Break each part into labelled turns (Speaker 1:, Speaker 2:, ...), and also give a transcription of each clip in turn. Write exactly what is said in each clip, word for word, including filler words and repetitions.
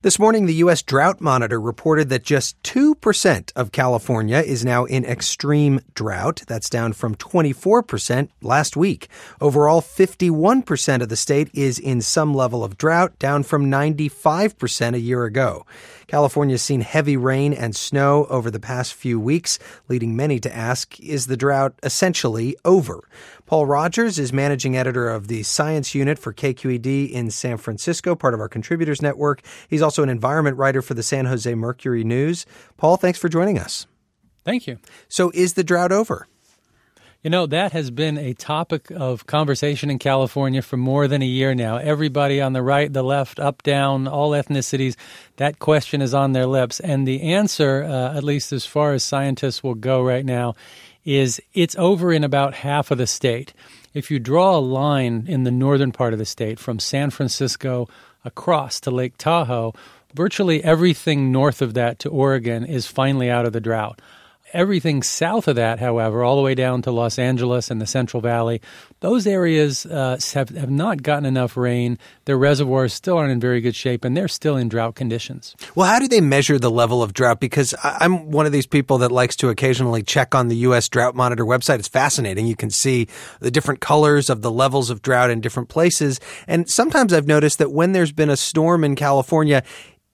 Speaker 1: This morning, the U S Drought Monitor reported that just two percent of California is now in extreme drought. That's down from twenty-four percent last week. Overall, fifty-one percent of the state is in some level of drought, down from ninety-five percent a year ago. California's seen heavy rain and snow over the past few weeks, leading many to ask, is the drought essentially over? Paul Rogers is managing editor of the science unit for K Q E D in San Francisco, part of our contributors network. He's also an environment writer for the San Jose Mercury News. Paul, thanks for joining us.
Speaker 2: Thank you.
Speaker 1: So is the drought over?
Speaker 2: You know, that has been a topic of conversation in California for more than a year now. Everybody on the right, the left, up, down, all ethnicities, that question is on their lips. And the answer, uh, at least as far as scientists will go right now, is it's over in about half of the state. If you draw a line in the northern part of the state from San Francisco across to Lake Tahoe, virtually everything north of that to Oregon is finally out of the drought. Everything south of that, however, all the way down to Los Angeles and the Central Valley, those areas uh, have, have not gotten enough rain. Their reservoirs still aren't in very good shape, and they're still in drought conditions.
Speaker 1: Well, how do they measure the level of drought? Because I'm one of these people that likes to occasionally check on the U S Drought Monitor website. It's fascinating. You can see the different colors of the levels of drought in different places. And sometimes I've noticed that when there's been a storm in California,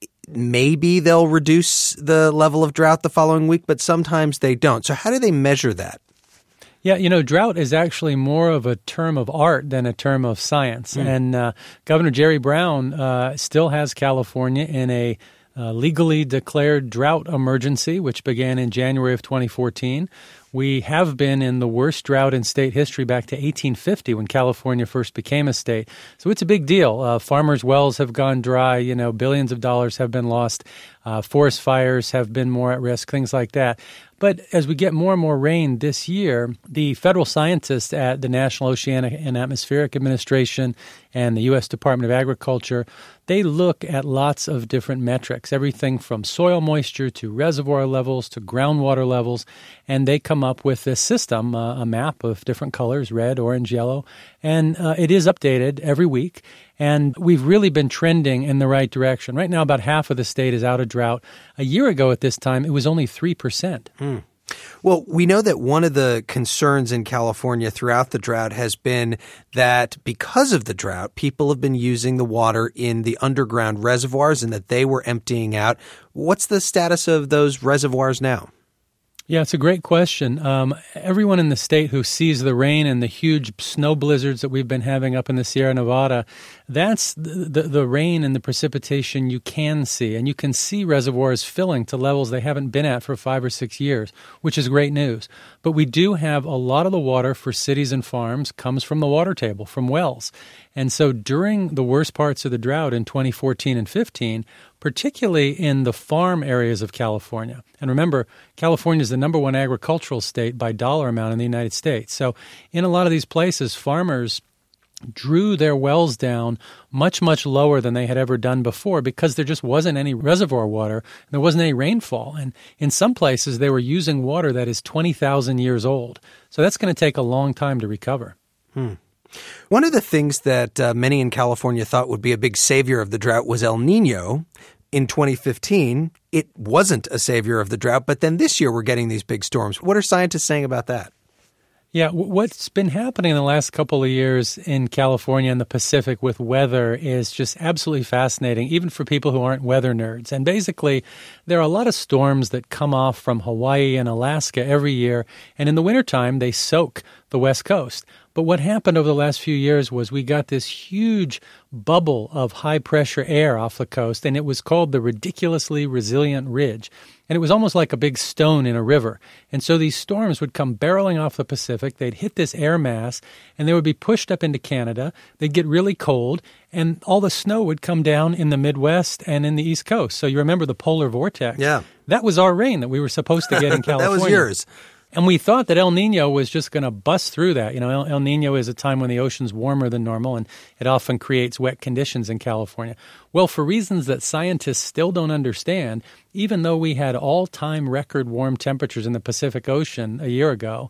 Speaker 1: maybe they'll reduce the level of drought the following week, but sometimes they don't. So how do they measure that?
Speaker 2: Yeah, you know, drought is actually more of a term of art than a term of science. Mm. And uh, Governor Jerry Brown uh, still has California in a uh, legally declared drought emergency, which began in January of twenty fourteen. We have been in the worst drought in state history back to eighteen fifty when California first became a state. So it's a big deal. Uh, farmers' wells have gone dry. You know, billions of dollars have been lost. Uh, forest fires have been more at risk, things like that. But as we get more and more rain this year, the federal scientists at the National Oceanic and Atmospheric Administration and the U S Department of Agriculture, they look at lots of different metrics, everything from soil moisture to reservoir levels to groundwater levels, and they come up with this system, uh, a map of different colors, red, orange, yellow, and uh, it is updated every week. And we've really been trending in the right direction. Right now, about half of the state is out of drought. A year ago at this time, it was only three percent.
Speaker 1: Hmm. Well, we know that one of the concerns in California throughout the drought has been that because of the drought, people have been using the water in the underground reservoirs and that they were emptying out. What's the status of those reservoirs now?
Speaker 2: Yeah, it's a great question. Um, everyone in the state who sees the rain and the huge snow blizzards that we've been having up in the Sierra Nevada, that's the, the, the rain and the precipitation you can see. And you can see reservoirs filling to levels they haven't been at for five or six years, which is great news. But we do have a lot of the water for cities and farms comes from the water table, from wells. And so during the worst parts of the drought in twenty fourteen and fifteen, particularly in the farm areas of California. And remember, California is the number one agricultural state by dollar amount in the United States. So in a lot of these places, farmers drew their wells down much, much lower than they had ever done before because there just wasn't any reservoir water. There wasn't any rainfall. And in some places, they were using water that is twenty thousand years old. So that's going to take a long time to recover.
Speaker 1: Hmm. One of the things that uh, many in California thought would be a big savior of the drought was El Nino. In twenty fifteen, it wasn't a savior of the drought, but then this year we're getting these big storms. What are scientists saying about that?
Speaker 2: Yeah, what's been happening in the last couple of years in California and the Pacific with weather is just absolutely fascinating, even for people who aren't weather nerds. And basically, there are a lot of storms that come off from Hawaii and Alaska every year, and in the wintertime, they soak the West Coast. But what happened over the last few years was we got this huge bubble of high-pressure air off the coast, and it was called the Ridiculously Resilient Ridge. And it was almost like a big stone in a river. And so these storms would come barreling off the Pacific. They'd hit this air mass, and they would be pushed up into Canada. They'd get really cold, and all the snow would come down in the Midwest and in the East Coast. So you remember the polar vortex?
Speaker 1: Yeah.
Speaker 2: That was our rain that we were supposed to get in California.
Speaker 1: That was yours.
Speaker 2: And we thought that El Nino was just going to bust through that. You know, El, El Nino is a time when the ocean's warmer than normal, and it often creates wet conditions in California. Well, for reasons that scientists still don't understand, even though we had all-time record warm temperatures in the Pacific Ocean a year ago,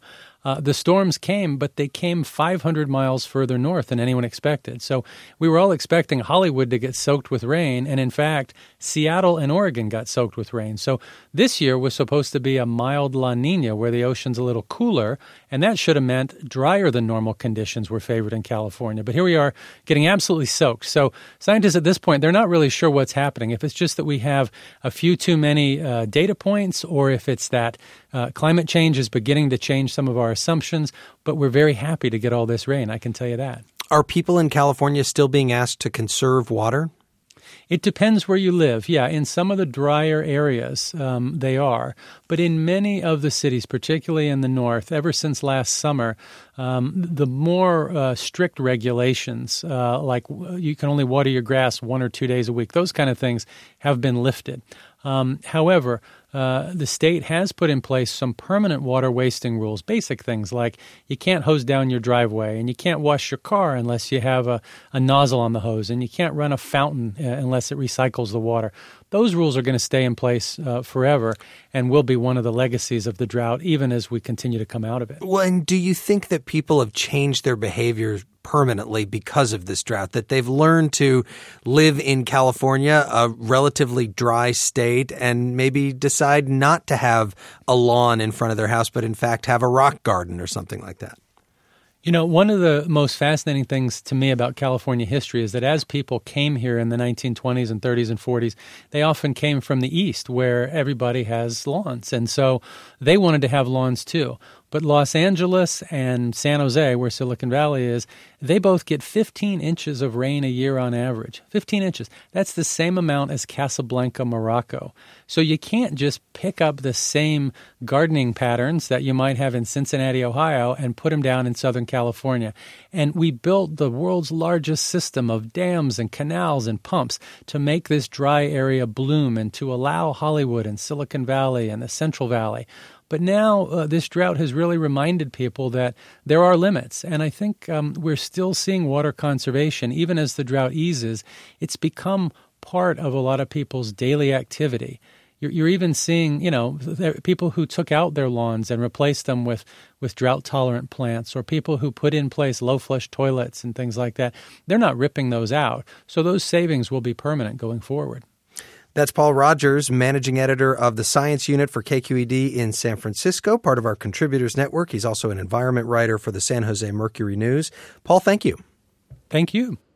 Speaker 2: Uh, the storms came, but they came five hundred miles further north than anyone expected. So we were all expecting Hollywood to get soaked with rain, and in fact, Seattle and Oregon got soaked with rain. So this year was supposed to be a mild La Nina where the ocean's a little cooler, and that should have meant drier than normal conditions were favored in California. But here we are getting absolutely soaked. So scientists at this point, they're not really sure what's happening. If it's just that we have a few too many uh, data points, or if it's that uh, climate change is beginning to change some of our assumptions, but we're very happy to get all this rain, I can tell you that.
Speaker 1: Are people in California still being asked to conserve water?
Speaker 2: It depends where you live. Yeah, in some of the drier areas, um, they are. But in many of the cities, particularly in the north, ever since last summer, um, the more uh, strict regulations, uh, like you can only water your grass one or two days a week, those kind of things have been lifted. Um, however, uh, the state has put in place some permanent water wasting rules, basic things like you can't hose down your driveway, and you can't wash your car unless you have a, a nozzle on the hose, and you can't run a fountain uh, unless it recycles the water. Those rules are going to stay in place uh, forever and will be one of the legacies of the drought, even as we continue to come out of it.
Speaker 1: Well, and do you think that people have changed their behaviors permanently because of this drought, that they've learned to live in California, a relatively dry state, and maybe decide not to have a lawn in front of their house, but in fact have a rock garden or something like that?
Speaker 2: You know, one of the most fascinating things to me about California history is that as people came here in the nineteen twenties and thirties and forties, they often came from the east where everybody has lawns. And so they wanted to have lawns too. But Los Angeles and San Jose, where Silicon Valley is, they both get fifteen inches of rain a year on average. fifteen inches. That's the same amount as Casablanca, Morocco. So you can't just pick up the same gardening patterns that you might have in Cincinnati, Ohio, and put them down in Southern California. And we built the world's largest system of dams and canals and pumps to make this dry area bloom and to allow Hollywood and Silicon Valley and the Central Valley. But now uh, this drought has really reminded people that there are limits. And I think um, we're still seeing water conservation. Even as the drought eases, it's become part of a lot of people's daily activity. You're, you're even seeing, you know, people who took out their lawns and replaced them with, with drought-tolerant plants, or people who put in place low-flush toilets and things like that. They're not ripping those out. So those savings will be permanent going forward.
Speaker 1: That's Paul Rogers, managing editor of the Science Unit for K Q E D in San Francisco, part of our Contributors Network. He's also an environment writer for the San Jose Mercury News. Paul, thank you.
Speaker 2: Thank you.